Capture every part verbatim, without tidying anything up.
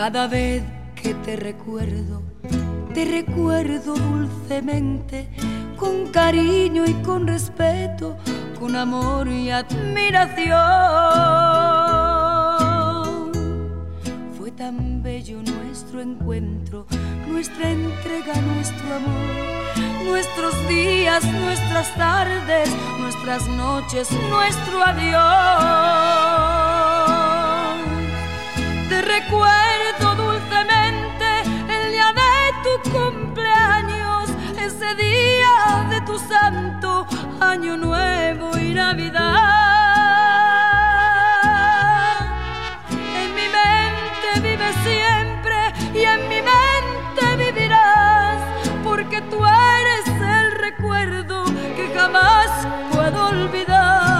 Cada vez que te recuerdo, te recuerdo dulcemente, con cariño y con respeto, con amor y admiración. Fue tan bello nuestro encuentro, nuestra entrega, nuestro amor, nuestros días, nuestras tardes, nuestras noches, nuestro adiós. Te recuerdo dulcemente el día de tu cumpleaños, ese día de tu santo, año nuevo y Navidad. En mi mente vives siempre y en mi mente vivirás, porque tú eres el recuerdo que jamás puedo olvidar.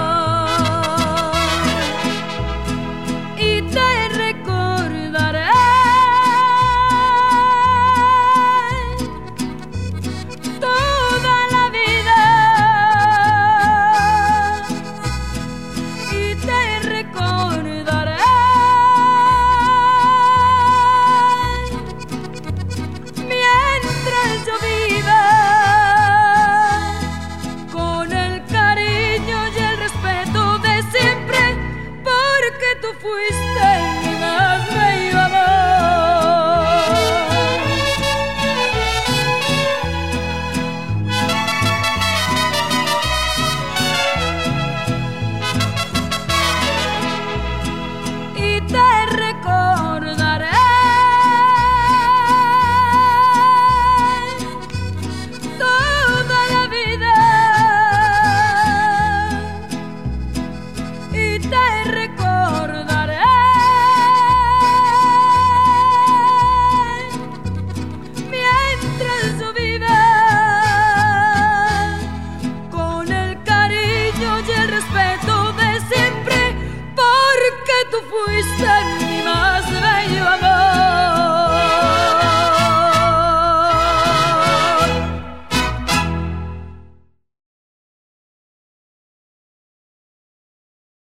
Y te recordaré toda la vida, y te recordaré mientras yo viva, con el cariño y el respeto de siempre, porque tú fuiste mi más bello amor. Y te recordaré toda la vida, y te recordaré